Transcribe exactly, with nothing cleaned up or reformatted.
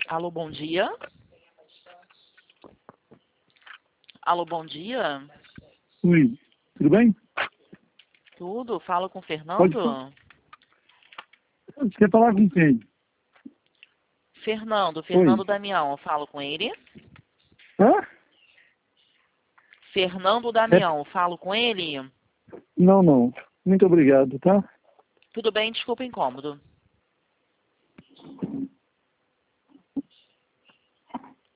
Alô, bom dia. Alô, bom dia. Oi, tudo bem? Tudo? Falo com o Pode Fernando? falar. Você quer falar com quem? Fernando, Oi. Fernando Damião, eu falo com ele. Hã? Fernando É... Damião, eu falo com ele. Não, não. Muito obrigado, tá? Tudo bem, desculpa o incômodo.